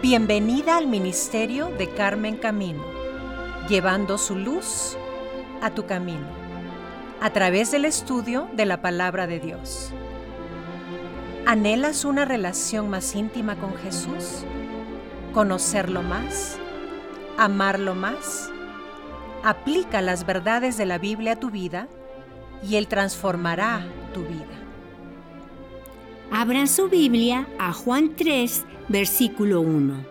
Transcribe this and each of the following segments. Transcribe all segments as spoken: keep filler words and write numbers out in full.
Bienvenida al ministerio de Carmen Camino, llevando su luz a tu camino, a través del estudio de la Palabra de Dios. ¿Anhelas una relación más íntima con Jesús? ¿Conocerlo más? ¿Amarlo más? Aplica las verdades de la Biblia a tu vida y Él transformará tu vida. Abran su Biblia a Juan tres, versículo uno.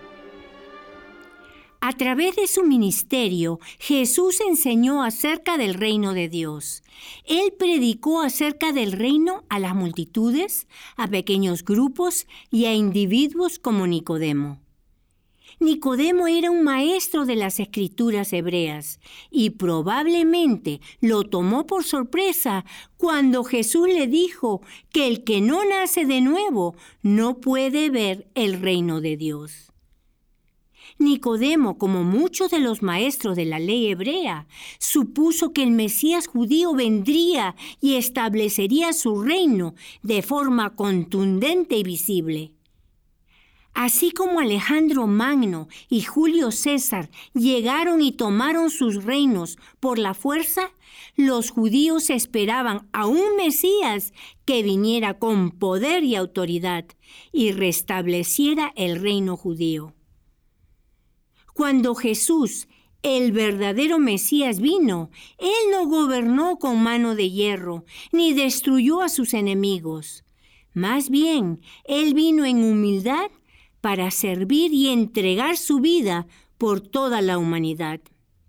A través de su ministerio, Jesús enseñó acerca del reino de Dios. Él predicó acerca del reino a las multitudes, a pequeños grupos y a individuos como Nicodemo. Nicodemo era un maestro de las escrituras hebreas y probablemente lo tomó por sorpresa cuando Jesús le dijo que el que no nace de nuevo no puede ver el reino de Dios. Nicodemo, como muchos de los maestros de la ley hebrea, supuso que el Mesías judío vendría y establecería su reino de forma contundente y visible. Así como Alejandro Magno y Julio César llegaron y tomaron sus reinos por la fuerza, los judíos esperaban a un Mesías que viniera con poder y autoridad y restableciera el reino judío. Cuando Jesús, el verdadero Mesías, vino, Él no gobernó con mano de hierro, ni destruyó a sus enemigos. Más bien, Él vino en humildad para servir y entregar su vida por toda la humanidad.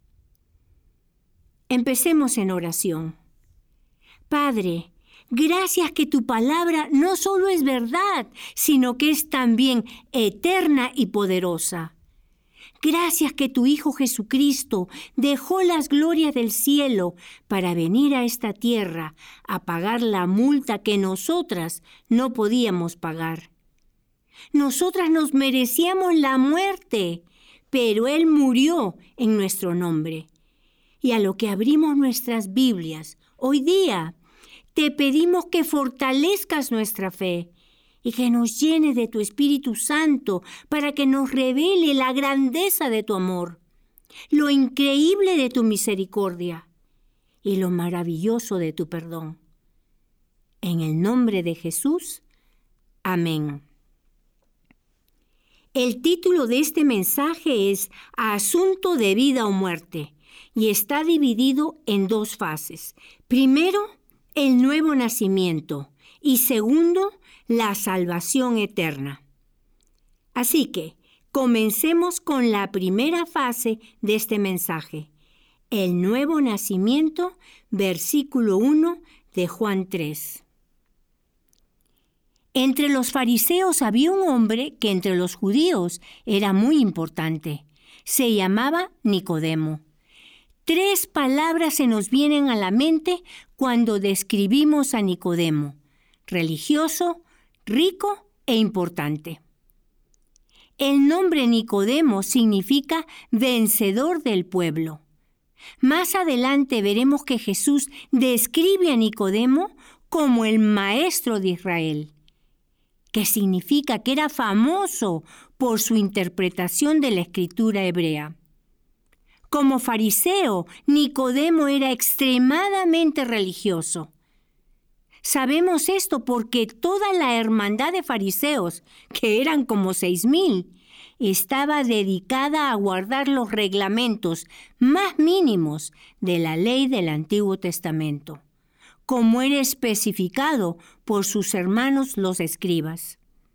Empecemos en oración. Padre, gracias que tu palabra no solo es verdad, sino que es también eterna y poderosa. Gracias que tu Hijo Jesucristo dejó las glorias del cielo para venir a esta tierra a pagar la multa que nosotras no podíamos pagar. Nosotras nos merecíamos la muerte, pero Él murió en nuestro nombre. Y a lo que abrimos nuestras Biblias hoy día, te pedimos que fortalezcas nuestra fe y que nos llenes de tu Espíritu Santo para que nos revele la grandeza de tu amor, lo increíble de tu misericordia y lo maravilloso de tu perdón. En el nombre de Jesús, amén. El título de este mensaje es Asunto de vida o muerte y está dividido en dos fases. Primero, el nuevo nacimiento y segundo, la salvación eterna. Así que, comencemos con la primera fase de este mensaje, el nuevo nacimiento, versículo uno de Juan tres. Entre los fariseos había un hombre que entre los judíos era muy importante. Se llamaba Nicodemo. Tres palabras se nos vienen a la mente cuando describimos a Nicodemo: religioso, rico e importante. El nombre Nicodemo significa vencedor del pueblo. Más adelante veremos que Jesús describe a Nicodemo como el maestro de Israel, que significa que era famoso por su interpretación de la escritura hebrea. Como fariseo, Nicodemo era extremadamente religioso. Sabemos esto porque toda la hermandad de fariseos, que eran como seis mil, estaba dedicada a guardar los reglamentos más mínimos de la ley del Antiguo Testamento, como era especificado por sus hermanos los escribas.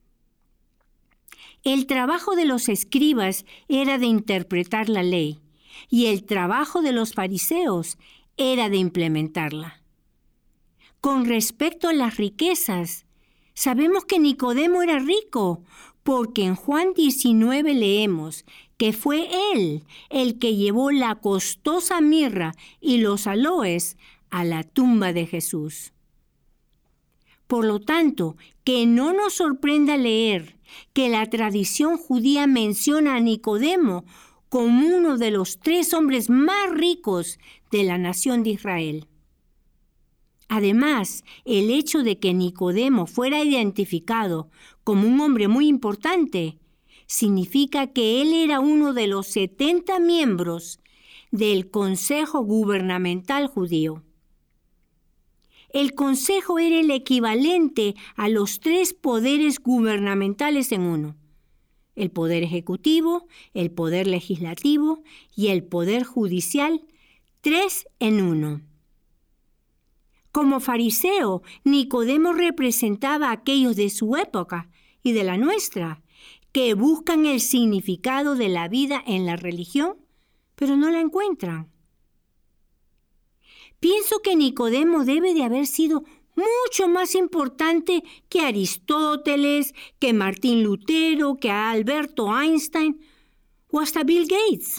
El trabajo de los escribas era de interpretar la ley, y el trabajo de los fariseos era de implementarla. Con respecto a las riquezas, sabemos que Nicodemo era rico, porque en Juan diecinueve leemos que fue él el que llevó la costosa mirra y los aloes a la tumba de Jesús. Por lo tanto, que no nos sorprenda leer que la tradición judía menciona a Nicodemo como uno de los tres hombres más ricos de la nación de Israel. Además, el hecho de que Nicodemo fuera identificado como un hombre muy importante significa que él era uno de los setenta miembros del Consejo Gubernamental Judío. El Consejo era el equivalente a los tres poderes gubernamentales en uno: el poder ejecutivo, el poder legislativo y el poder judicial, tres en uno. Como fariseo, Nicodemo representaba a aquellos de su época y de la nuestra, que buscan el significado de la vida en la religión, pero no la encuentran. Pienso que Nicodemo debe de haber sido mucho más importante que Aristóteles, que Martín Lutero, que Alberto Einstein o hasta Bill Gates.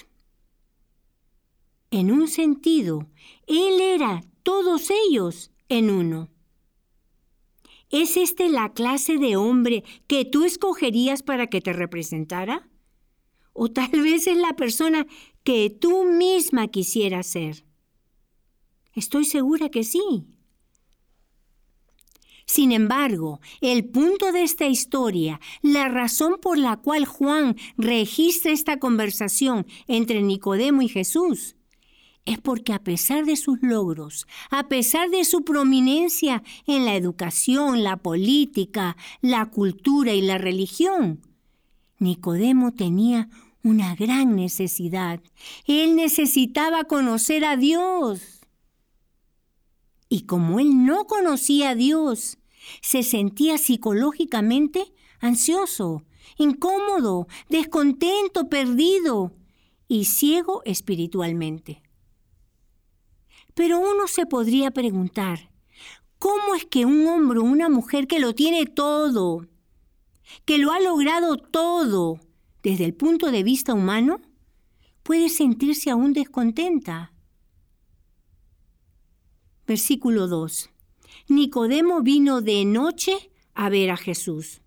En un sentido, él era todos ellos en uno. ¿Es este la clase de hombre que tú escogerías para que te representara? ¿O tal vez es la persona que tú misma quisieras ser? Estoy segura que sí. Sin embargo, el punto de esta historia, la razón por la cual Juan registra esta conversación entre Nicodemo y Jesús, es porque a pesar de sus logros, a pesar de su prominencia en la educación, la política, la cultura y la religión, Nicodemo tenía una gran necesidad. Él necesitaba conocer a Dios. Y como él no conocía a Dios, se sentía psicológicamente ansioso, incómodo, descontento, perdido y ciego espiritualmente. Pero uno se podría preguntar, ¿cómo es que un hombre o una mujer que lo tiene todo, que lo ha logrado todo desde el punto de vista humano, puede sentirse aún descontenta? Versículo dos. Nicodemo vino de noche a ver a Jesús.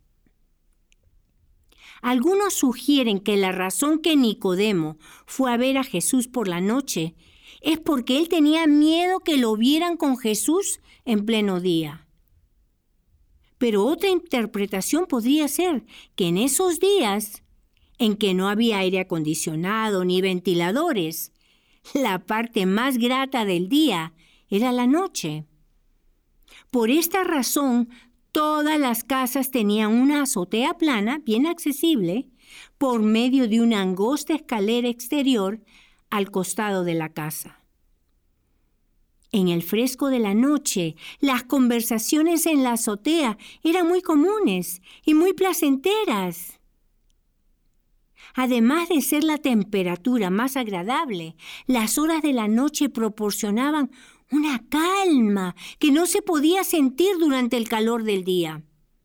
Algunos sugieren que la razón que Nicodemo fue a ver a Jesús por la noche es porque él tenía miedo que lo vieran con Jesús en pleno día. Pero otra interpretación podría ser que en esos días, en que no había aire acondicionado ni ventiladores, la parte más grata del día era la noche. Por esta razón, todas las casas tenían una azotea plana, bien accesible, por medio de una angosta escalera exterior al costado de la casa. En el fresco de la noche, las conversaciones en la azotea eran muy comunes y muy placenteras. Además de ser la temperatura más agradable, las horas de la noche proporcionaban una calma que no se podía sentir durante el calor del día.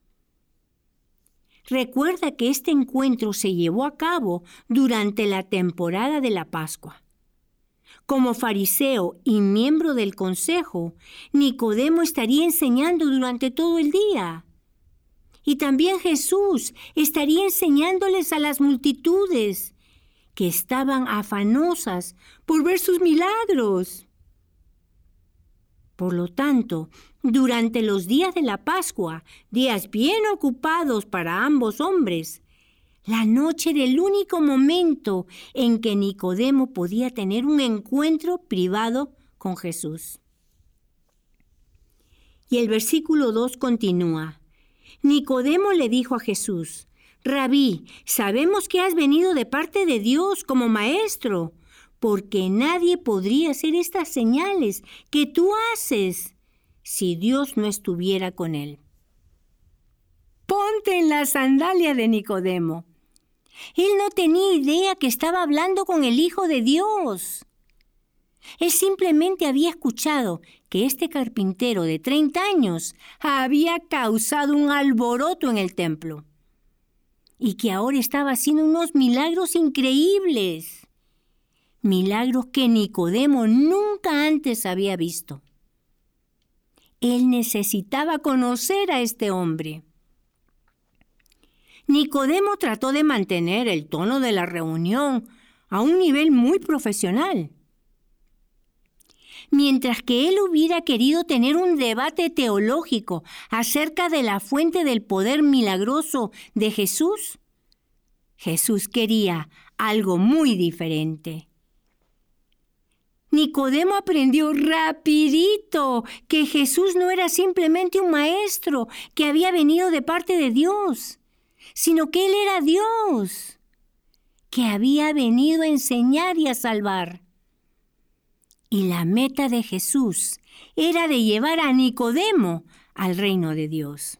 Recuerda que este encuentro se llevó a cabo durante la temporada de la Pascua. Como fariseo y miembro del consejo, Nicodemo estaría enseñando durante todo el día. Y también Jesús estaría enseñándoles a las multitudes que estaban afanosas por ver sus milagros. Por lo tanto, durante los días de la Pascua, días bien ocupados para ambos hombres, la noche era el único momento en que Nicodemo podía tener un encuentro privado con Jesús. Y el versículo dos continúa. Nicodemo le dijo a Jesús, Rabí, sabemos que has venido de parte de Dios como maestro, porque nadie podría hacer estas señales que tú haces si Dios no estuviera con él. Ponte en la sandalia de Nicodemo. Él no tenía idea que estaba hablando con el Hijo de Dios. Él simplemente había escuchado que este carpintero de treinta años había causado un alboroto en el templo y que ahora estaba haciendo unos milagros increíbles. Milagros que Nicodemo nunca antes había visto. Él necesitaba conocer a este hombre. Nicodemo trató de mantener el tono de la reunión a un nivel muy profesional. Mientras que él hubiera querido tener un debate teológico acerca de la fuente del poder milagroso de Jesús, Jesús quería algo muy diferente. Nicodemo aprendió rapidito que Jesús no era simplemente un maestro que había venido de parte de Dios, sino que Él era Dios, que había venido a enseñar y a salvar. Y la meta de Jesús era de llevar a Nicodemo al reino de Dios.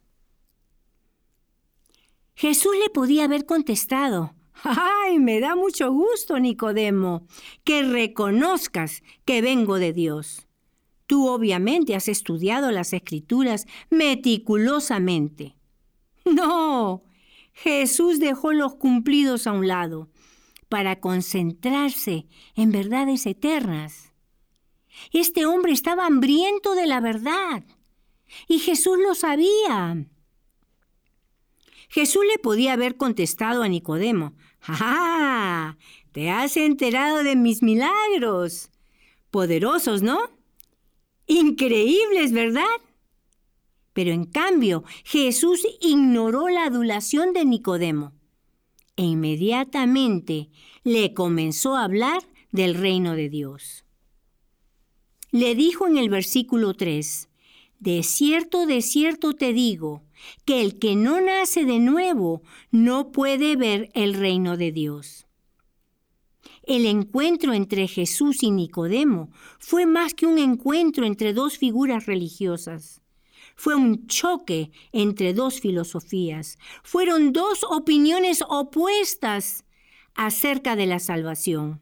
Jesús le podía haber contestado: ¡ay, me da mucho gusto, Nicodemo, que reconozcas que vengo de Dios! Tú obviamente has estudiado las Escrituras meticulosamente. No, Jesús dejó los cumplidos a un lado para concentrarse en verdades eternas. Este hombre estaba hambriento de la verdad y Jesús lo sabía. Jesús le podía haber contestado a Nicodemo: ¡ah! Te has enterado de mis milagros. Poderosos, ¿no? Increíbles, ¿verdad? Pero en cambio, Jesús ignoró la adulación de Nicodemo e inmediatamente le comenzó a hablar del reino de Dios. Le dijo en el versículo tres: de cierto, de cierto te digo, que el que no nace de nuevo no puede ver el reino de Dios. El encuentro entre Jesús y Nicodemo fue más que un encuentro entre dos figuras religiosas. Fue un choque entre dos filosofías. Fueron dos opiniones opuestas acerca de la salvación.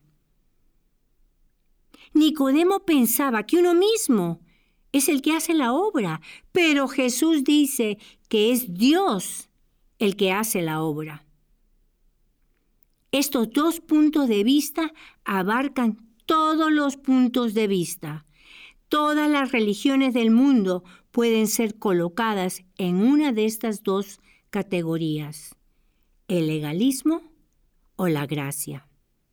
Nicodemo pensaba que uno mismo es el que hace la obra, pero Jesús dice que es Dios el que hace la obra. Estos dos puntos de vista abarcan todos los puntos de vista. Todas las religiones del mundo pueden ser colocadas en una de estas dos categorías: el legalismo o la gracia.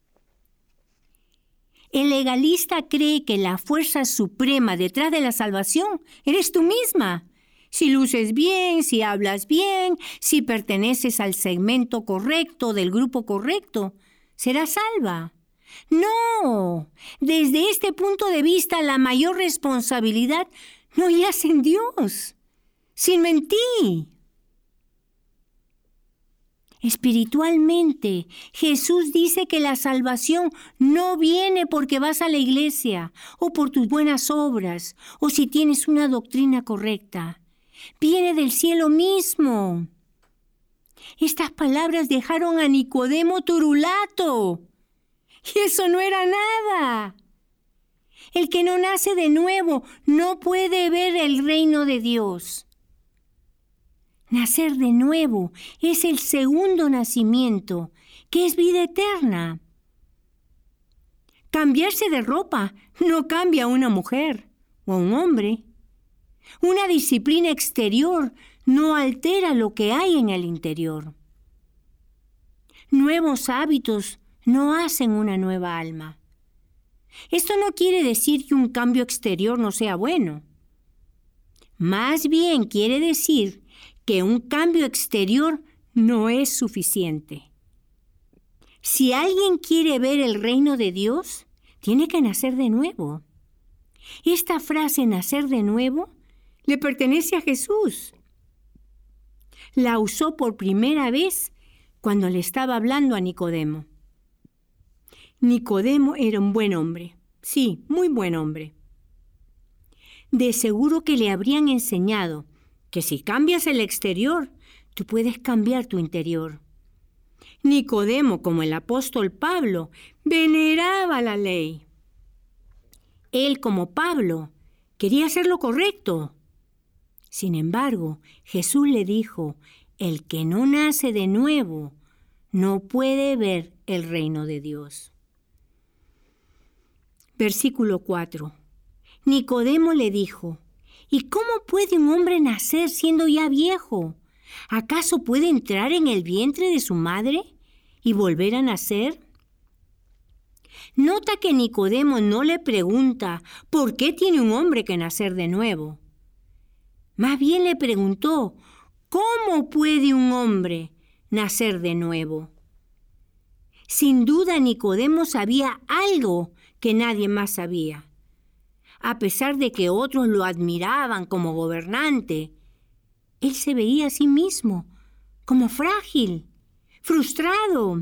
El legalista cree que la fuerza suprema detrás de la salvación eres tú misma. Si luces bien, si hablas bien, si perteneces al segmento correcto del grupo correcto, serás salva. No, desde este punto de vista la mayor responsabilidad no yace en Dios, sino en ti. Espiritualmente, Jesús dice que la salvación no viene porque vas a la iglesia o por tus buenas obras o si tienes una doctrina correcta. Viene del cielo mismo. Estas palabras dejaron a Nicodemo turulato. Y eso no era nada. El que no nace de nuevo no puede ver el reino de Dios. Nacer de nuevo es el segundo nacimiento, que es vida eterna. Cambiarse de ropa no cambia a una mujer o a un hombre. Una disciplina exterior no altera lo que hay en el interior. Nuevos hábitos no hacen una nueva alma. Esto no quiere decir que un cambio exterior no sea bueno. Más bien quiere decir que un cambio exterior no es suficiente. Si alguien quiere ver el reino de Dios, tiene que nacer de nuevo. Esta frase, nacer de nuevo, le pertenece a Jesús. La usó por primera vez cuando le estaba hablando a Nicodemo. Nicodemo era un buen hombre, sí, muy buen hombre. De seguro que le habrían enseñado que si cambias el exterior, tú puedes cambiar tu interior. Nicodemo, como el apóstol Pablo, veneraba la ley. Él, como Pablo, quería hacer lo correcto. Sin embargo, Jesús le dijo: el que no nace de nuevo no puede ver el reino de Dios. Versículo cuatro. Nicodemo le dijo: ¿y cómo puede un hombre nacer siendo ya viejo? ¿Acaso puede entrar en el vientre de su madre y volver a nacer? Nota que Nicodemo no le pregunta ¿por qué tiene un hombre que nacer de nuevo? Más bien le preguntó ¿cómo puede un hombre nacer de nuevo? Sin duda, Nicodemo sabía algo que nadie más sabía. A pesar de que otros lo admiraban como gobernante, él se veía a sí mismo como frágil, frustrado.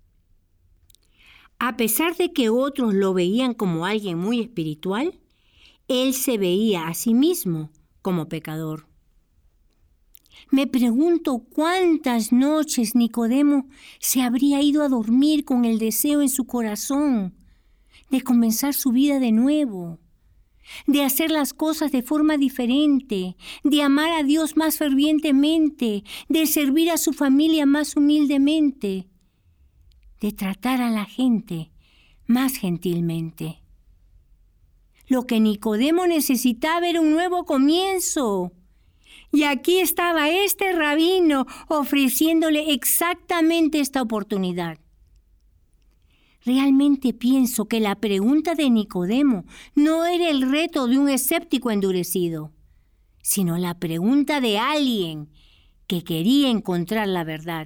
A pesar de que otros lo veían como alguien muy espiritual, él se veía a sí mismo como pecador. Me pregunto cuántas noches Nicodemo se habría ido a dormir con el deseo en su corazón de comenzar su vida de nuevo, de hacer las cosas de forma diferente, de amar a Dios más fervientemente, de servir a su familia más humildemente, de tratar a la gente más gentilmente. Lo que Nicodemo necesitaba era un nuevo comienzo. Y aquí estaba este rabino ofreciéndole exactamente esta oportunidad. Realmente pienso que la pregunta de Nicodemo no era el reto de un escéptico endurecido, sino la pregunta de alguien que quería encontrar la verdad.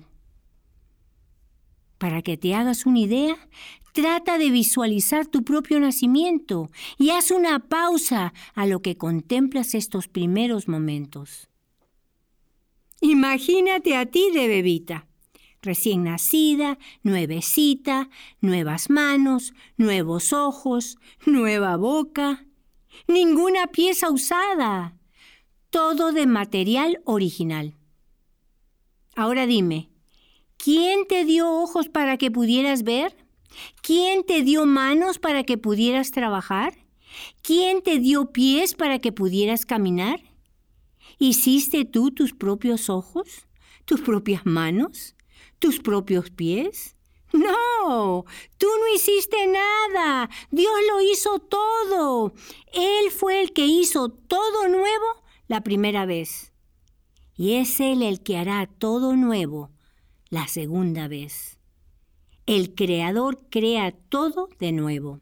Para que te hagas una idea, trata de visualizar tu propio nacimiento y haz una pausa a lo que contemplas estos primeros momentos. Imagínate a ti de bebita, recién nacida, nuevecita, nuevas manos, nuevos ojos, nueva boca, ninguna pieza usada, todo de material original. Ahora dime, ¿quién te dio ojos para que pudieras ver? ¿Quién te dio manos para que pudieras trabajar? ¿Quién te dio pies para que pudieras caminar? ¿Hiciste tú tus propios ojos? ¿Tus propias manos? ¿Tus propios pies? No, tú no hiciste nada. Dios lo hizo todo. Él fue el que hizo todo nuevo la primera vez. Y es Él el que hará todo nuevo la segunda vez. El Creador crea todo de nuevo.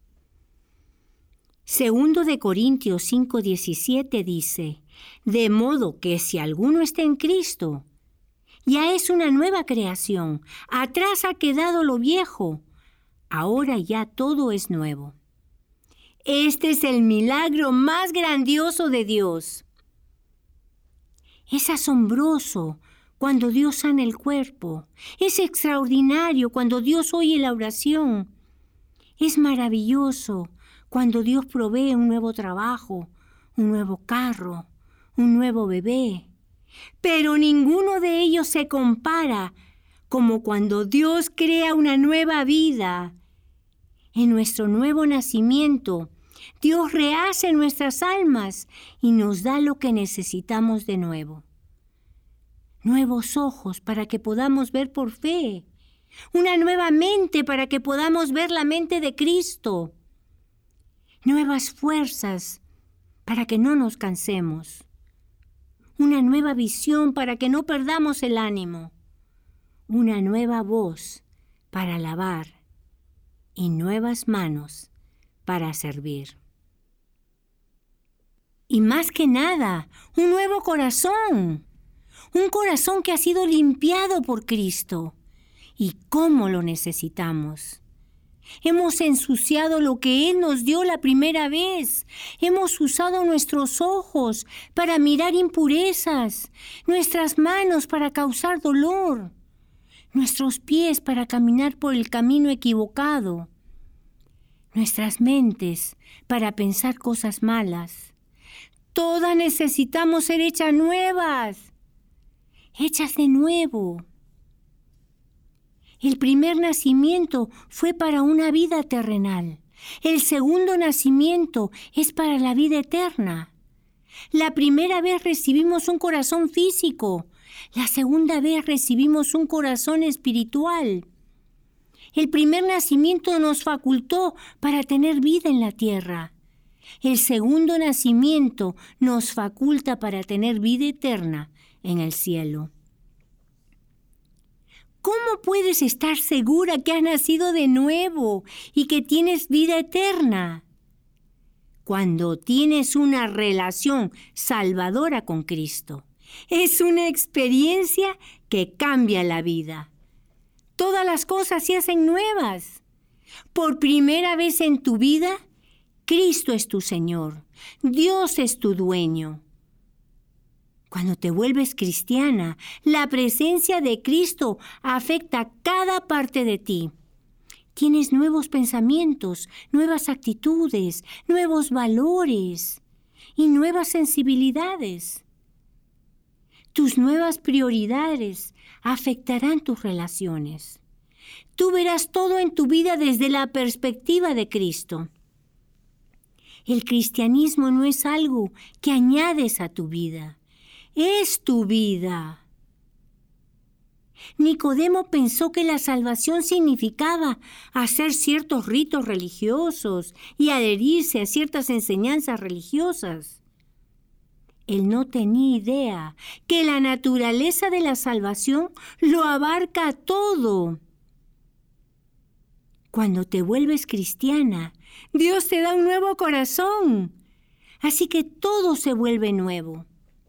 Segundo de Corintios cinco diecisiete dice, de modo que si alguno está en Cristo, ya es una nueva creación. Atrás ha quedado lo viejo. Ahora ya todo es nuevo. Este es el milagro más grandioso de Dios. Es asombroso cuando Dios sana el cuerpo. Es extraordinario cuando Dios oye la oración. Es maravilloso cuando Dios provee un nuevo trabajo, un nuevo carro, un nuevo bebé. Pero ninguno de ellos se compara como cuando Dios crea una nueva vida. En nuestro nuevo nacimiento, Dios rehace nuestras almas y nos da lo que necesitamos de nuevo. Nuevos ojos para que podamos ver por fe. Una nueva mente para que podamos ver la mente de Cristo. Nuevas fuerzas para que no nos cansemos. Una nueva visión para que no perdamos el ánimo. Una nueva voz para alabar y nuevas manos para servir. Y más que nada, un nuevo corazón. Un corazón que ha sido limpiado por Cristo. ¿Y cómo lo necesitamos? Hemos ensuciado lo que Él nos dio la primera vez. Hemos usado nuestros ojos para mirar impurezas, nuestras manos para causar dolor, nuestros pies para caminar por el camino equivocado, nuestras mentes para pensar cosas malas. Todas necesitamos ser hechas nuevas, hechas de nuevo. El primer nacimiento fue para una vida terrenal. El segundo nacimiento es para la vida eterna. La primera vez recibimos un corazón físico. La segunda vez recibimos un corazón espiritual. El primer nacimiento nos facultó para tener vida en la tierra. El segundo nacimiento nos faculta para tener vida eterna en el cielo. ¿Cómo puedes estar segura que has nacido de nuevo y que tienes vida eterna? Cuando tienes una relación salvadora con Cristo. Es una experiencia que cambia la vida. Todas las cosas se hacen nuevas. Por primera vez en tu vida, Cristo es tu Señor. Dios es tu dueño. Cuando te vuelves cristiana, la presencia de Cristo afecta cada parte de ti. Tienes nuevos pensamientos, nuevas actitudes, nuevos valores y nuevas sensibilidades. Tus nuevas prioridades afectarán tus relaciones. Tú verás todo en tu vida desde la perspectiva de Cristo. El cristianismo no es algo que añades a tu vida, es tu vida. Nicodemo pensó que la salvación significaba hacer ciertos ritos religiosos y adherirse a ciertas enseñanzas religiosas. Él no tenía idea que la naturaleza de la salvación lo abarca todo. Cuando te vuelves cristiana, Dios te da un nuevo corazón, así que todo se vuelve nuevo.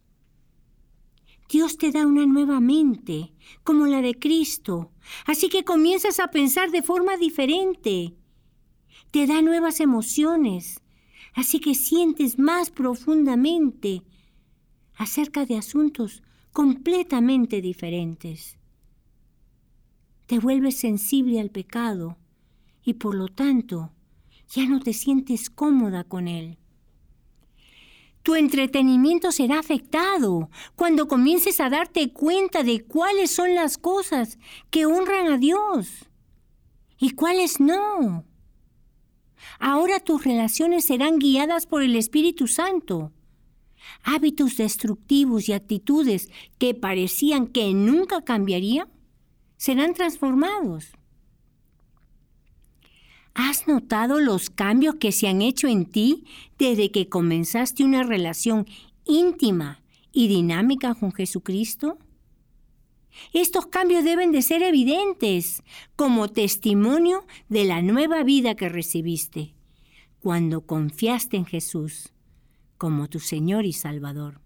Dios te da una nueva mente, como la de Cristo, así que comienzas a pensar de forma diferente. Te da nuevas emociones, así que sientes más profundamente acerca de asuntos completamente diferentes. Te vuelves sensible al pecado y por lo tanto ya no te sientes cómoda con él. Tu entretenimiento será afectado cuando comiences a darte cuenta de cuáles son las cosas que honran a Dios y cuáles no. Ahora tus relaciones serán guiadas por el Espíritu Santo. Hábitos destructivos y actitudes que parecían que nunca cambiarían serán transformados. ¿Has notado los cambios que se han hecho en ti desde que comenzaste una relación íntima y dinámica con Jesucristo? Estos cambios deben de ser evidentes como testimonio de la nueva vida que recibiste cuando confiaste en Jesús como tu Señor y Salvador.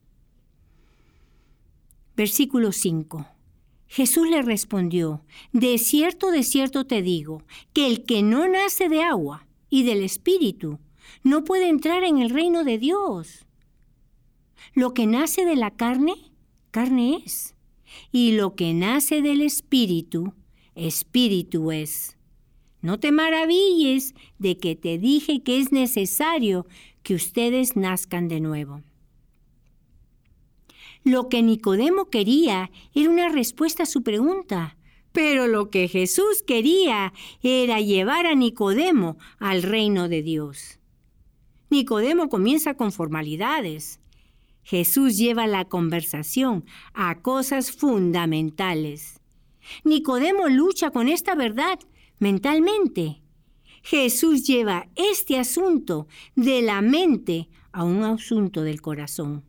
Versículo cinco. Jesús le respondió: de cierto, de cierto te digo, que el que no nace de agua y del Espíritu no puede entrar en el reino de Dios. Lo que nace de la carne, carne es, y lo que nace del Espíritu, Espíritu es. No te maravilles de que te dije que es necesario que ustedes nazcan de nuevo. Lo que Nicodemo quería era una respuesta a su pregunta, pero lo que Jesús quería era llevar a Nicodemo al reino de Dios. Nicodemo comienza con formalidades. Jesús lleva la conversación a cosas fundamentales. Nicodemo lucha con esta verdad mentalmente. Jesús lleva este asunto de la mente a un asunto del corazón.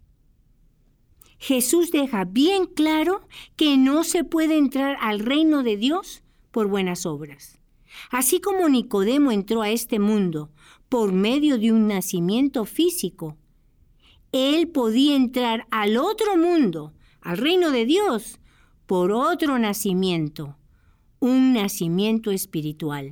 Jesús deja bien claro que no se puede entrar al reino de Dios por buenas obras. Así como Nicodemo entró a este mundo por medio de un nacimiento físico, él podía entrar al otro mundo, al reino de Dios, por otro nacimiento, un nacimiento espiritual.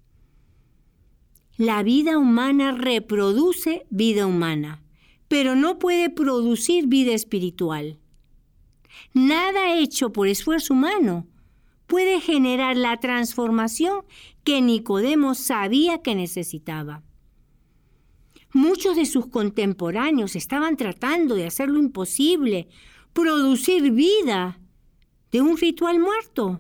La vida humana reproduce vida humana, pero no puede producir vida espiritual. Nada hecho por esfuerzo humano puede generar la transformación que Nicodemo sabía que necesitaba. Muchos de sus contemporáneos estaban tratando de hacer lo imposible, producir vida de un ritual muerto.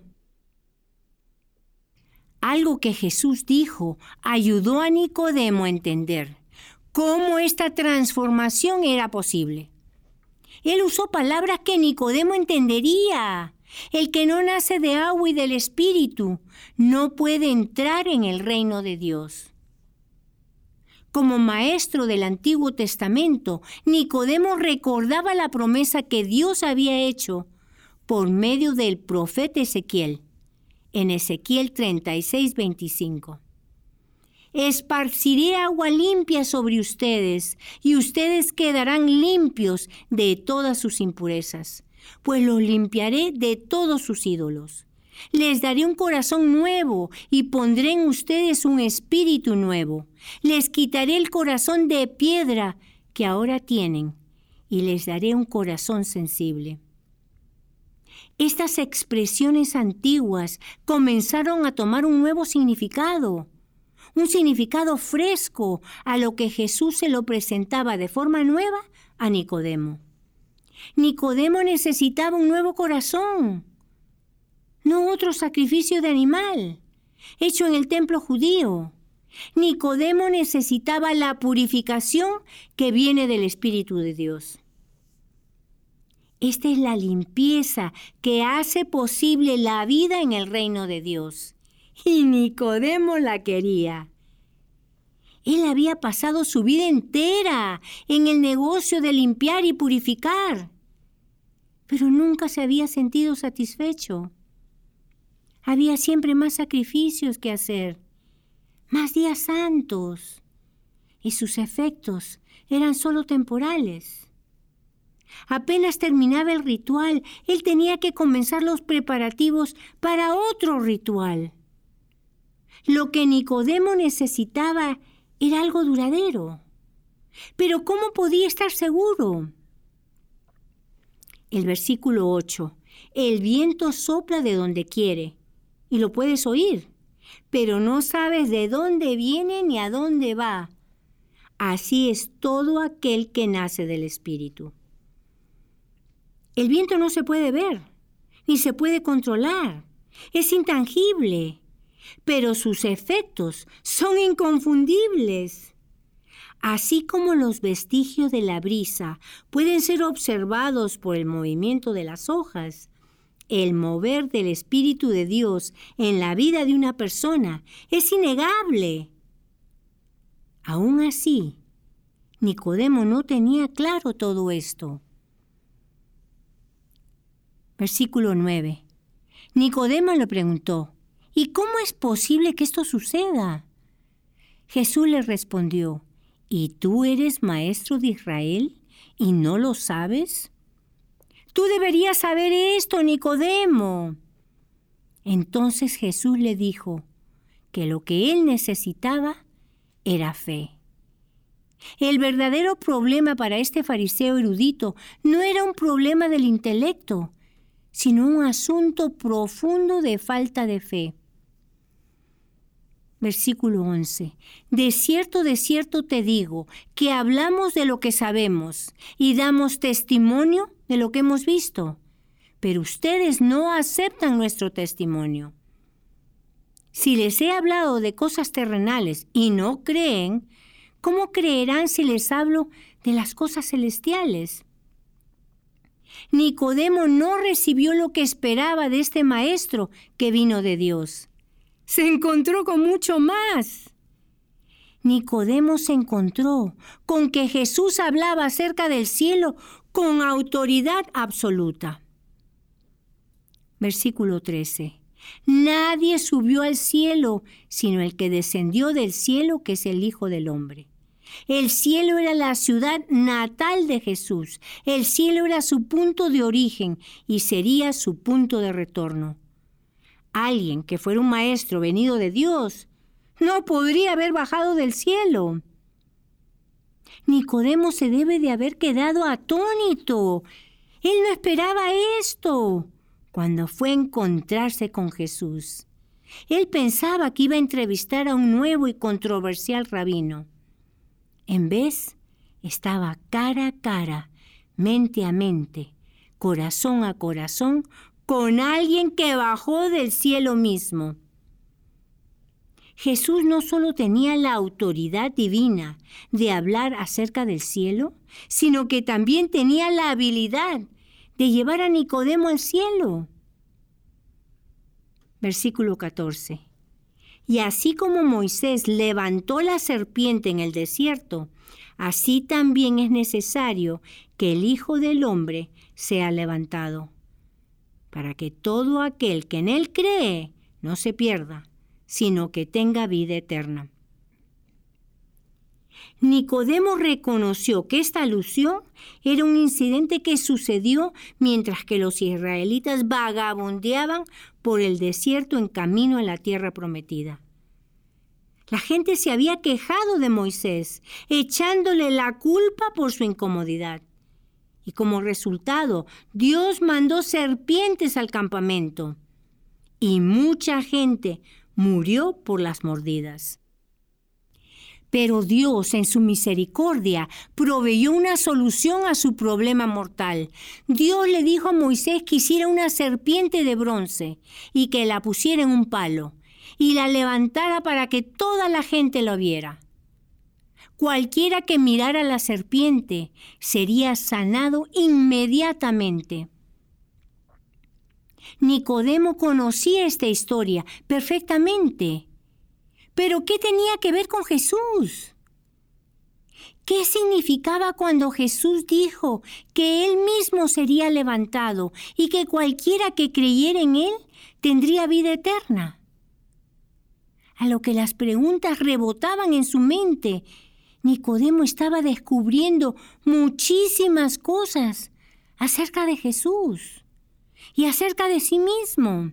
Algo que Jesús dijo ayudó a Nicodemo a entender cómo esta transformación era posible. Él usó palabras que Nicodemo entendería. El que no nace de agua y del Espíritu no puede entrar en el reino de Dios. Como maestro del Antiguo Testamento, Nicodemo recordaba la promesa que Dios había hecho por medio del profeta Ezequiel, en Ezequiel treinta y seis, veinticinco. Esparciré agua limpia sobre ustedes, y ustedes quedarán limpios de todas sus impurezas, pues los limpiaré de todos sus ídolos. Les daré un corazón nuevo y pondré en ustedes un espíritu nuevo. Les quitaré el corazón de piedra que ahora tienen y les daré un corazón sensible. Estas expresiones antiguas comenzaron a tomar un nuevo significado, un significado fresco a lo que Jesús se lo presentaba de forma nueva a Nicodemo. Nicodemo necesitaba un nuevo corazón, no otro sacrificio de animal, hecho en el templo judío. Nicodemo necesitaba la purificación que viene del Espíritu de Dios. Esta es la limpieza que hace posible la vida en el reino de Dios. Y Nicodemo la quería. Él había pasado su vida entera en el negocio de limpiar y purificar, pero nunca se había sentido satisfecho. Había siempre más sacrificios que hacer, más días santos, y sus efectos eran solo temporales. Apenas terminaba el ritual, él tenía que comenzar los preparativos para otro ritual. Lo que Nicodemo necesitaba era algo duradero. Pero ¿cómo podía estar seguro? El versículo ocho. El viento sopla de donde quiere y lo puedes oír, pero no sabes de dónde viene ni a dónde va. Así es todo aquel que nace del Espíritu. El viento no se puede ver, ni se puede controlar. Es intangible, pero sus efectos son inconfundibles. Así como los vestigios de la brisa pueden ser observados por el movimiento de las hojas, el mover del Espíritu de Dios en la vida de una persona es innegable. Aún así, Nicodemo no tenía claro todo esto. Versículo nueve. Nicodemo le preguntó, ¿y cómo es posible que esto suceda? Jesús le respondió, ¿y tú eres maestro de Israel y no lo sabes? Tú deberías saber esto, Nicodemo. Entonces Jesús le dijo que lo que él necesitaba era fe. El verdadero problema para este fariseo erudito no era un problema del intelecto, sino un asunto profundo de falta de fe. Versículo once. De cierto, de cierto te digo, que hablamos de lo que sabemos y damos testimonio de lo que hemos visto, pero ustedes no aceptan nuestro testimonio. Si les he hablado de cosas terrenales y no creen, ¿cómo creerán si les hablo de las cosas celestiales? Nicodemo no recibió lo que esperaba de este maestro que vino de Dios. Se encontró con mucho más. Nicodemo se encontró con que Jesús hablaba acerca del cielo con autoridad absoluta. Versículo trece. Nadie subió al cielo, sino el que descendió del cielo, que es el Hijo del Hombre. El cielo era la ciudad natal de Jesús. El cielo era su punto de origen y sería su punto de retorno. Alguien que fuera un maestro venido de Dios no podría haber bajado del cielo. Nicodemo se debe de haber quedado atónito. Él no esperaba esto cuando fue a encontrarse con Jesús. Él pensaba que iba a entrevistar a un nuevo y controversial rabino. En vez, estaba cara a cara, mente a mente, corazón a corazón, con alguien que bajó del cielo mismo. Jesús no solo tenía la autoridad divina de hablar acerca del cielo, sino que también tenía la habilidad de llevar a Nicodemo al cielo. Versículo catorce. Y así como Moisés levantó la serpiente en el desierto, así también es necesario que el Hijo del Hombre sea levantado, para que todo aquel que en él cree no se pierda, sino que tenga vida eterna. Nicodemo reconoció que esta alusión era un incidente que sucedió mientras que los israelitas vagabundeaban por el desierto en camino a la tierra prometida. La gente se había quejado de Moisés, echándole la culpa por su incomodidad. Y como resultado, Dios mandó serpientes al campamento. Y mucha gente murió por las mordidas. Pero Dios, en su misericordia, proveyó una solución a su problema mortal. Dios le dijo a Moisés que hiciera una serpiente de bronce y que la pusiera en un palo y la levantara para que toda la gente lo viera. Cualquiera que mirara la serpiente sería sanado inmediatamente. Nicodemo conocía esta historia perfectamente. ¿Pero qué tenía que ver con Jesús? ¿Qué significaba cuando Jesús dijo que Él mismo sería levantado y que cualquiera que creyera en Él tendría vida eterna? A lo que las preguntas rebotaban en su mente, Nicodemo estaba descubriendo muchísimas cosas acerca de Jesús y acerca de sí mismo.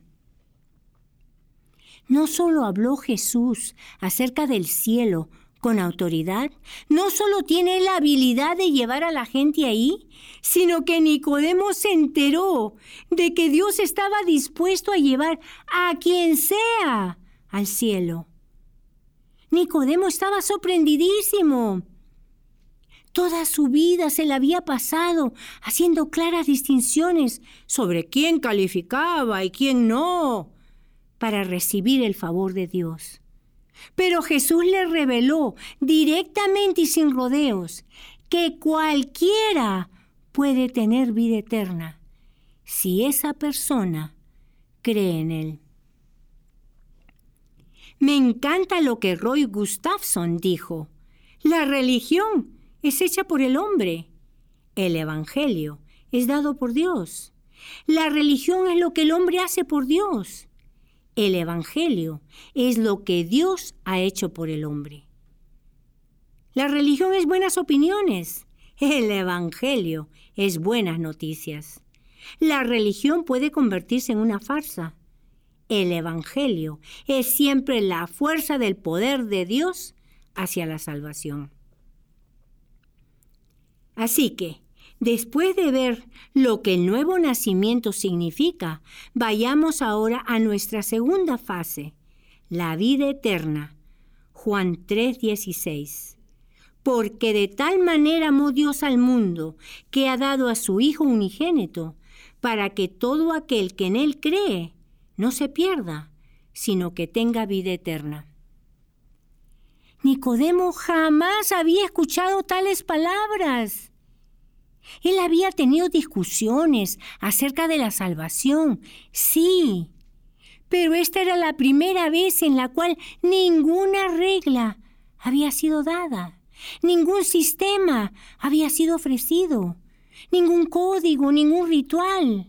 No solo habló Jesús acerca del cielo con autoridad, no solo tiene la habilidad de llevar a la gente ahí, sino que Nicodemo se enteró de que Dios estaba dispuesto a llevar a quien sea al cielo. Nicodemo estaba sorprendidísimo. Toda su vida se la había pasado haciendo claras distinciones sobre quién calificaba y quién no para recibir el favor de Dios. Pero Jesús le reveló directamente y sin rodeos que cualquiera puede tener vida eterna si esa persona cree en Él. Me encanta lo que Roy Gustafson dijo. La religión es hecha por el hombre. El evangelio es dado por Dios. La religión es lo que el hombre hace por Dios. El evangelio es lo que Dios ha hecho por el hombre. La religión es buenas opiniones. El evangelio es buenas noticias. La religión puede convertirse en una farsa. El evangelio es siempre la fuerza del poder de Dios hacia la salvación. Así que, después de ver lo que el nuevo nacimiento significa, vayamos ahora a nuestra segunda fase, la vida eterna. Juan tres dieciséis. Porque de tal manera amó Dios al mundo, que ha dado a su Hijo unigénito, para que todo aquel que en Él cree no se pierda, sino que tenga vida eterna. Nicodemo jamás había escuchado tales palabras. Él había tenido discusiones acerca de la salvación, sí, pero esta era la primera vez en la cual ninguna regla había sido dada, ningún sistema había sido ofrecido, ningún código, ningún ritual.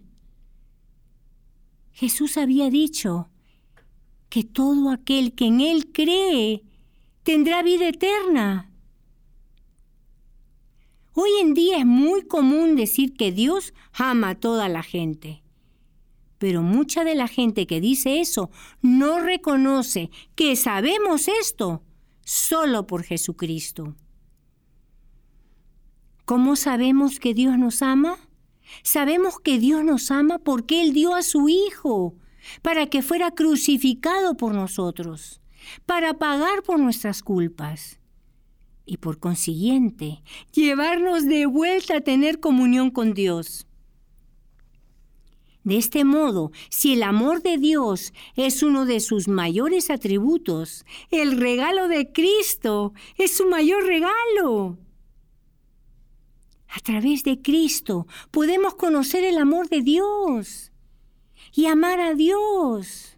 Jesús había dicho que todo aquel que en Él cree tendrá vida eterna. Hoy en día es muy común decir que Dios ama a toda la gente. Pero mucha de la gente que dice eso no reconoce que sabemos esto solo por Jesucristo. ¿Cómo sabemos que Dios nos ama? Sabemos que Dios nos ama porque Él dio a su Hijo para que fuera crucificado por nosotros, para pagar por nuestras culpas y por consiguiente llevarnos de vuelta a tener comunión con Dios. De este modo, si el amor de Dios es uno de sus mayores atributos, el regalo de Cristo es su mayor regalo. A través de Cristo podemos conocer el amor de Dios y amar a Dios.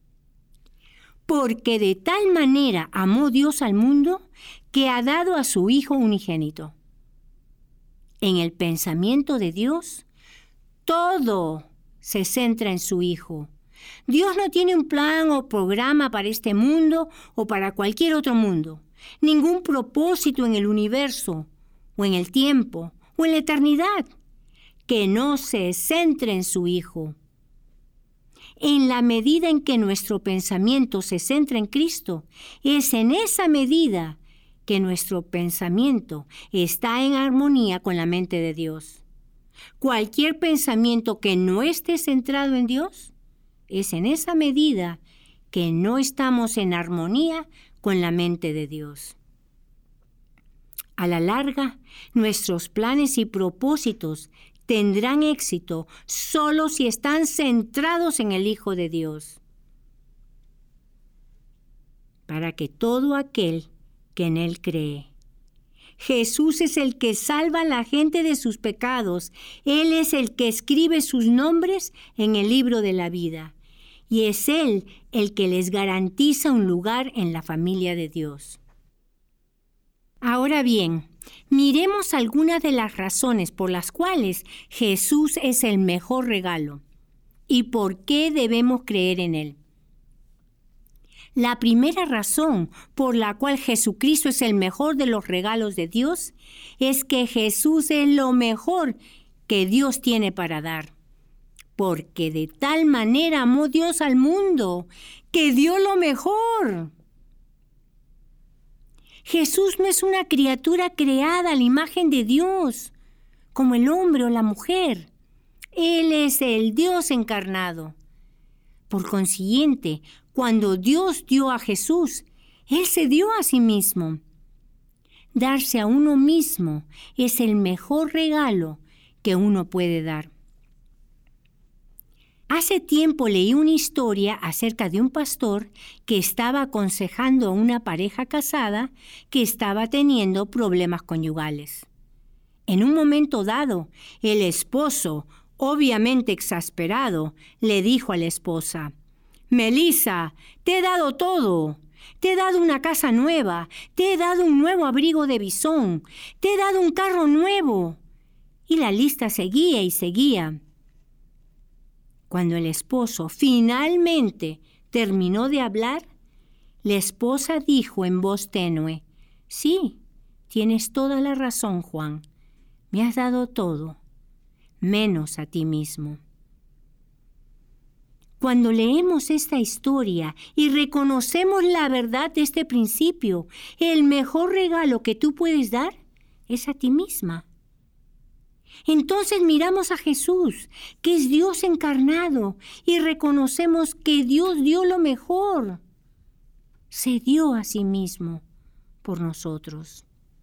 Porque de tal manera amó Dios al mundo que ha dado a su Hijo unigénito. En el pensamiento de Dios, todo se centra en su Hijo. Dios no tiene un plan o programa para este mundo o para cualquier otro mundo. ningún propósito en el universo, o en el tiempo, o en la eternidad, que no se centre en su Hijo. En la medida en que nuestro pensamiento se centra en Cristo, es en esa medida que nuestro pensamiento está en armonía con la mente de Dios. Cualquier pensamiento que no esté centrado en Dios, es en esa medida que no estamos en armonía con la mente de Dios. A la larga, nuestros planes y propósitos tendrán éxito solo si están centrados en el Hijo de Dios. Para que todo aquel que en Él cree. Jesús es el que salva a la gente de sus pecados. Él es el que escribe sus nombres en el libro de la vida. Y es Él el que les garantiza un lugar en la familia de Dios. Ahora bien, miremos algunas de las razones por las cuales Jesús es el mejor regalo y por qué debemos creer en Él. La primera razón por la cual Jesucristo es el mejor de los regalos de Dios es que Jesús es lo mejor que Dios tiene para dar. Porque de tal manera amó Dios al mundo, que dio lo mejor. Jesús no es una criatura creada a la imagen de Dios, como el hombre o la mujer. Él es el Dios encarnado. Por consiguiente, cuando Dios dio a Jesús, Él se dio a sí mismo. Darse a uno mismo es el mejor regalo que uno puede dar. Hace tiempo leí una historia acerca de un pastor que estaba aconsejando a una pareja casada que estaba teniendo problemas conyugales. En un momento dado, el esposo, obviamente exasperado, le dijo a la esposa: «Melissa, te he dado todo. Te he dado una casa nueva, te he dado un nuevo abrigo de bisón, te he dado un carro nuevo». Y la lista seguía y seguía. Cuando el esposo finalmente terminó de hablar, la esposa dijo en voz tenue: «Sí, tienes toda la razón, Juan. Me has dado todo, menos a ti mismo». Cuando leemos esta historia y reconocemos la verdad de este principio, el mejor regalo que tú puedes dar es a ti misma. Entonces miramos a Jesús, que es Dios encarnado, y reconocemos que Dios dio lo mejor. Se dio a sí mismo por nosotros.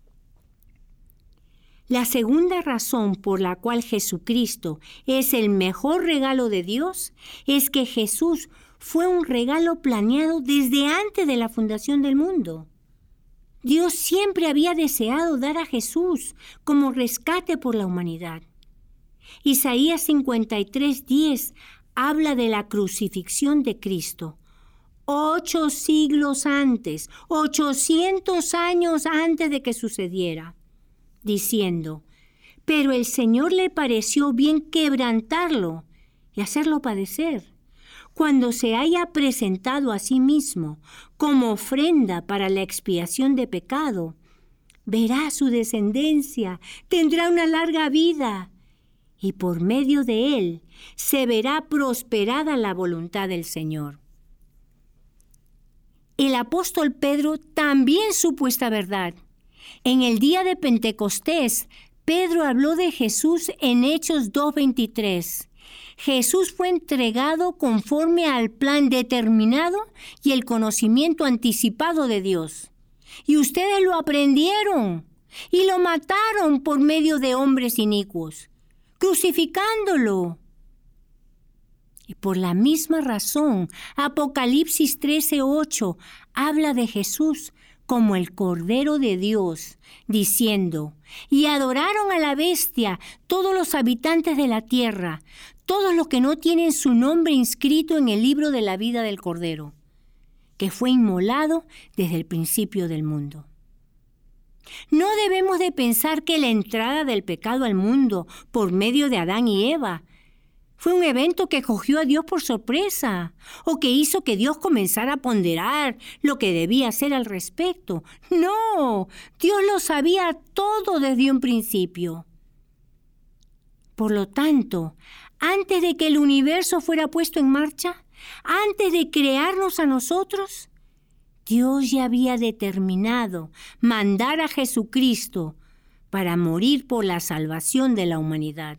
La segunda razón por la cual Jesucristo es el mejor regalo de Dios es que Jesús fue un regalo planeado desde antes de la fundación del mundo. Dios siempre había deseado dar a Jesús como rescate por la humanidad. Isaías cincuenta y tres diez habla de la crucifixión de Cristo. Ocho siglos antes, ochocientos años antes de que sucediera, diciendo: «Pero el Señor le pareció bien quebrantarlo y hacerlo padecer. Cuando se haya presentado a sí mismo como ofrenda para la expiación de pecado, verá su descendencia, tendrá una larga vida, y por medio de él se verá prosperada la voluntad del Señor». El apóstol Pedro también supo esta verdad. En el día de Pentecostés, Pedro habló de Jesús en Hechos dos veintitrés. Jesús fue entregado conforme al plan determinado y el conocimiento anticipado de Dios. Y ustedes lo aprendieron y lo mataron por medio de hombres inicuos, crucificándolo. Y por la misma razón, Apocalipsis trece ocho habla de Jesús como el Cordero de Dios, diciendo: «Y adoraron a la bestia todos los habitantes de la tierra, todos los que no tienen su nombre inscrito en el libro de la vida del Cordero, que fue inmolado desde el principio del mundo». No debemos de pensar que la entrada del pecado al mundo por medio de Adán y Eva Fue un evento que cogió a Dios por sorpresa o que hizo que Dios comenzara a ponderar lo que debía hacer al respecto. No, Dios lo sabía todo desde un principio. Por lo tanto, antes de que el universo fuera puesto en marcha, antes de crearnos a nosotros, Dios ya había determinado mandar a Jesucristo para morir por la salvación de la humanidad.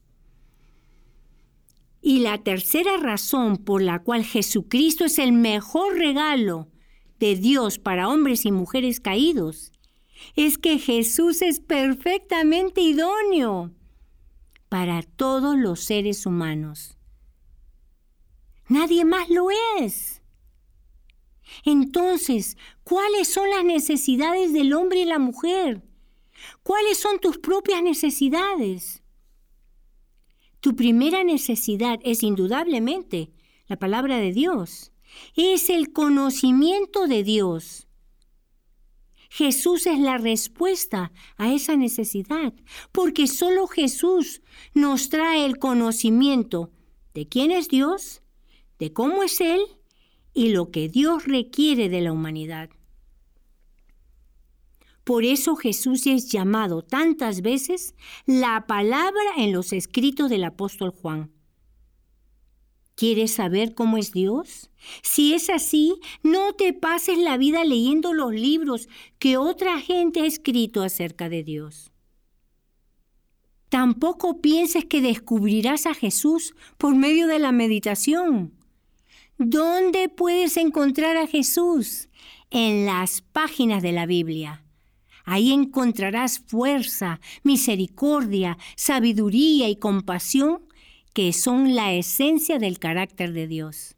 Y la tercera razón por la cual Jesucristo es el mejor regalo de Dios para hombres y mujeres caídos es que Jesús es perfectamente idóneo para todos los seres humanos. Nadie más lo es. Entonces, ¿cuáles son las necesidades del hombre y la mujer? ¿Cuáles son tus propias necesidades? Tu primera necesidad es indudablemente la palabra de Dios. Es el conocimiento de Dios. Jesús es la respuesta a esa necesidad, porque solo Jesús nos trae el conocimiento de quién es Dios, de cómo es Él y lo que Dios requiere de la humanidad. Por eso Jesús es llamado tantas veces la palabra en los escritos del apóstol Juan. ¿Quieres saber cómo es Dios? Si es así, no te pases la vida leyendo los libros que otra gente ha escrito acerca de Dios. Tampoco pienses que descubrirás a Jesús por medio de la meditación. ¿Dónde puedes encontrar a Jesús? En las páginas de la Biblia. Ahí encontrarás fuerza, misericordia, sabiduría y compasión, que son la esencia del carácter de Dios.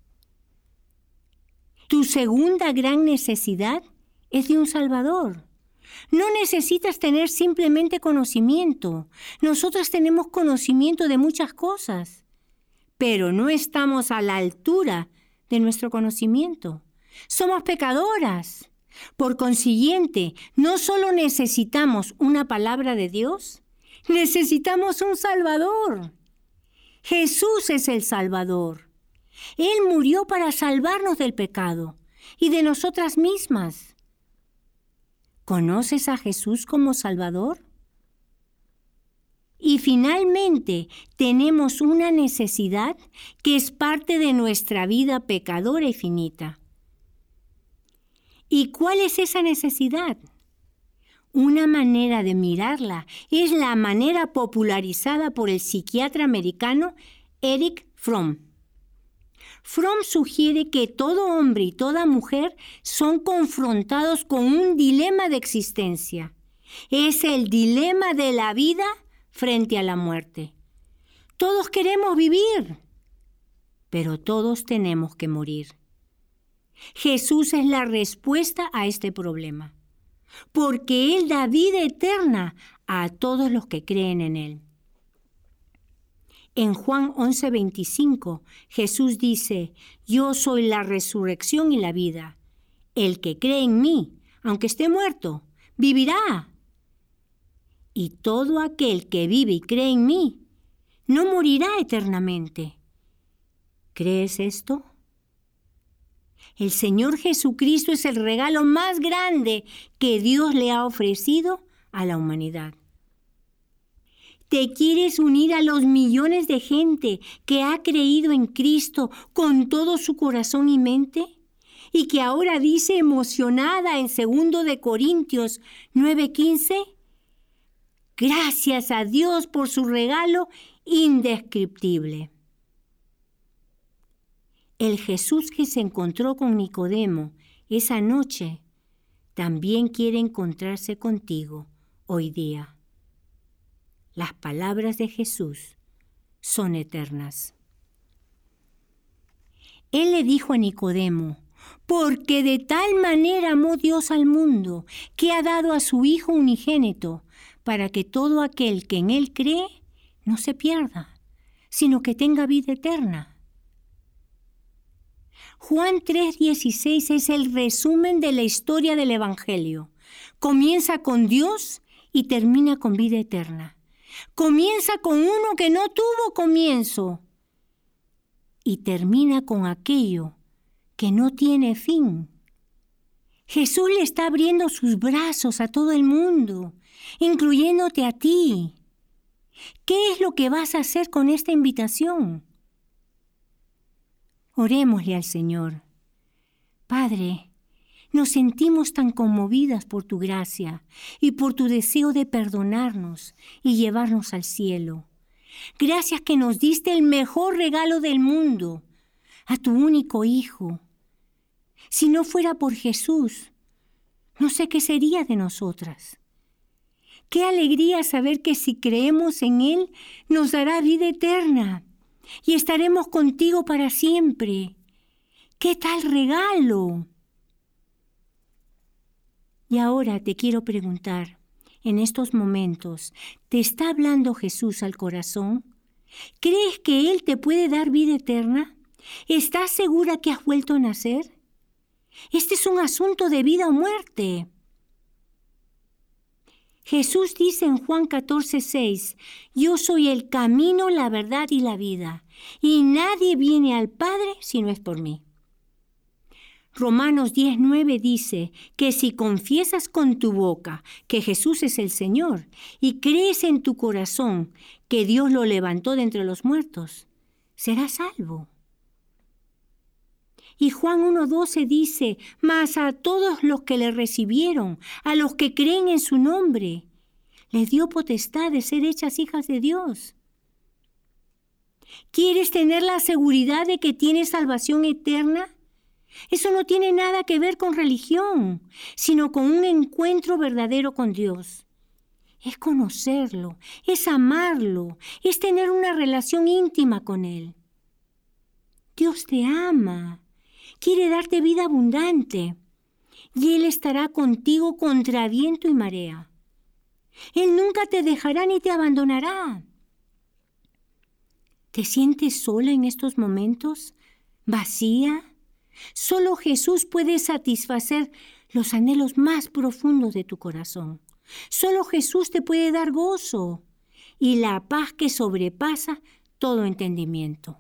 Tu segunda gran necesidad es de un Salvador. No necesitas tener simplemente conocimiento. Nosotros tenemos conocimiento de muchas cosas, pero no estamos a la altura de nuestro conocimiento. Somos pecadoras. Por consiguiente, no solo necesitamos una palabra de Dios, necesitamos un Salvador. Jesús es el Salvador. Él murió para salvarnos del pecado y de nosotras mismas. ¿Conoces a Jesús como Salvador? Y finalmente, tenemos una necesidad que es parte de nuestra vida pecadora y finita. ¿Y cuál es esa necesidad? Una manera de mirarla es la manera popularizada por el psiquiatra americano Erich Fromm. Fromm sugiere que todo hombre y toda mujer son confrontados con un dilema de existencia. Es el dilema de la vida frente a la muerte. Todos queremos vivir, pero todos tenemos que morir. Jesús es la respuesta a este problema, porque Él da vida eterna a todos los que creen en Él. En Juan once veinticinco, Jesús dice: Yo soy la resurrección y la vida. El que cree en mí, aunque esté muerto, vivirá. Y todo aquel que vive y cree en mí, no morirá eternamente. ¿Crees esto? El Señor Jesucristo es el regalo más grande que Dios le ha ofrecido a la humanidad. ¿Te quieres unir a los millones de gente que ha creído en Cristo con todo su corazón y mente? Y que ahora dice emocionada en segundo de Corintios nueve quince, gracias a Dios por su regalo indescriptible. El Jesús que se encontró con Nicodemo esa noche también quiere encontrarse contigo hoy día. Las palabras de Jesús son eternas. Él le dijo a Nicodemo: porque de tal manera amó Dios al mundo, que ha dado a su Hijo unigénito, para que todo aquel que en Él cree no se pierda, sino que tenga vida eterna. Juan tres dieciséis es el resumen de la historia del Evangelio. Comienza con Dios y termina con vida eterna. Comienza con uno que no tuvo comienzo y termina con aquello que no tiene fin. Jesús le está abriendo sus brazos a todo el mundo, incluyéndote a ti. ¿Qué es lo que vas a hacer con esta invitación? Orémosle al Señor. Padre, nos sentimos tan conmovidas por tu gracia y por tu deseo de perdonarnos y llevarnos al cielo. Gracias que nos diste el mejor regalo del mundo, a tu único Hijo. Si no fuera por Jesús, no sé qué sería de nosotras. Qué alegría saber que si creemos en Él, nos dará vida eterna y estaremos contigo para siempre. ¡Qué tal regalo! Y ahora te quiero preguntar, en estos momentos, ¿te está hablando Jesús al corazón? ¿Crees que Él te puede dar vida eterna? ¿Estás segura que has vuelto a nacer? Este es un asunto de vida o muerte. Jesús dice en Juan catorce seis, yo soy el camino, la verdad y la vida, y nadie viene al Padre si no es por mí. Romanos diez nueve dice que si confiesas con tu boca que Jesús es el Señor y crees en tu corazón que Dios lo levantó de entre los muertos, serás salvo. Y Juan uno doce dice, mas a todos los que le recibieron, a los que creen en su nombre, les dio potestad de ser hechas hijas de Dios. ¿Quieres tener la seguridad de que tienes salvación eterna? Eso no tiene nada que ver con religión, sino con un encuentro verdadero con Dios. Es conocerlo, es amarlo, es tener una relación íntima con Él. Dios te ama. Quiere darte vida abundante y Él estará contigo contra viento y marea. Él nunca te dejará ni te abandonará. ¿Te sientes sola en estos momentos? ¿Vacía? Solo Jesús puede satisfacer los anhelos más profundos de tu corazón. Solo Jesús te puede dar gozo y la paz que sobrepasa todo entendimiento.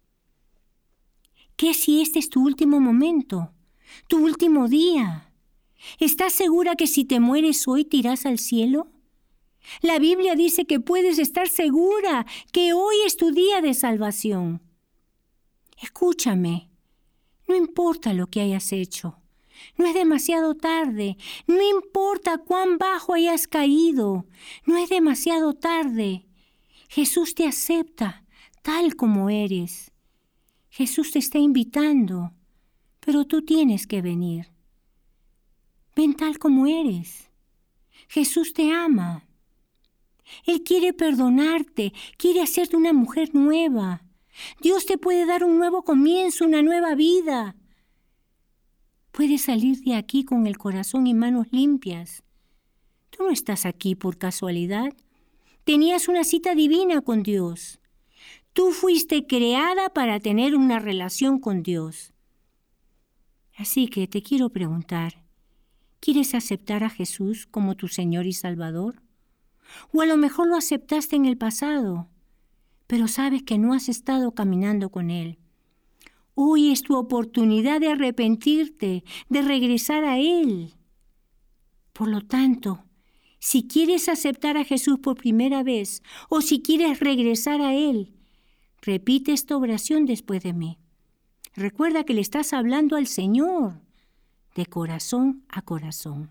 ¿Qué si este es tu último momento, tu último día? ¿Estás segura que si te mueres hoy te irás al cielo? La Biblia dice que puedes estar segura que hoy es tu día de salvación. Escúchame, no importa lo que hayas hecho, no es demasiado tarde, no importa cuán bajo hayas caído, no es demasiado tarde. Jesús te acepta tal como eres. Jesús te está invitando, pero tú tienes que venir. Ven tal como eres. Jesús te ama. Él quiere perdonarte, quiere hacerte una mujer nueva. Dios te puede dar un nuevo comienzo, una nueva vida. Puedes salir de aquí con el corazón y manos limpias. Tú no estás aquí por casualidad. Tenías una cita divina con Dios. Tú fuiste creada para tener una relación con Dios. Así que te quiero preguntar, ¿quieres aceptar a Jesús como tu Señor y Salvador? O a lo mejor lo aceptaste en el pasado, pero sabes que no has estado caminando con Él. Hoy es tu oportunidad de arrepentirte, de regresar a Él. Por lo tanto, si quieres aceptar a Jesús por primera vez o si quieres regresar a Él, repite esta oración después de mí. Recuerda que le estás hablando al Señor de corazón a corazón.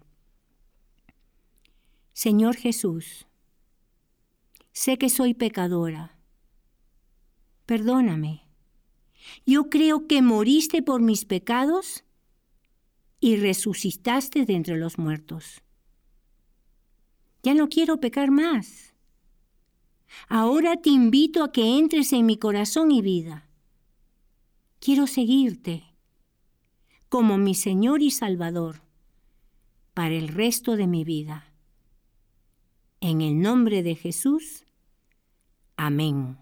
Señor Jesús, sé que soy pecadora. Perdóname. Yo creo que moriste por mis pecados y resucitaste de entre los muertos. Ya no quiero pecar más. Ahora te invito a que entres en mi corazón y vida. Quiero seguirte como mi Señor y Salvador para el resto de mi vida. En el nombre de Jesús. Amén.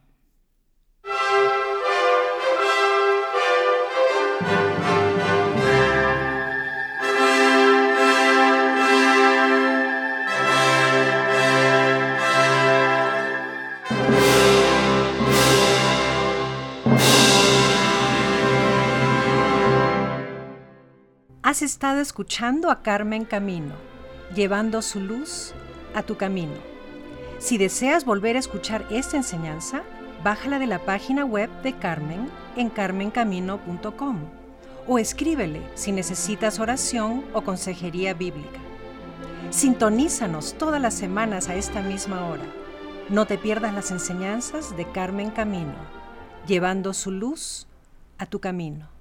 Has estado escuchando a Carmen Camino, llevando su luz a tu camino. Si deseas volver a escuchar esta enseñanza, bájala de la página web de Carmen en carmen camino punto com o escríbele si necesitas oración o consejería bíblica. Sintonízanos todas las semanas a esta misma hora. No te pierdas las enseñanzas de Carmen Camino, llevando su luz a tu camino.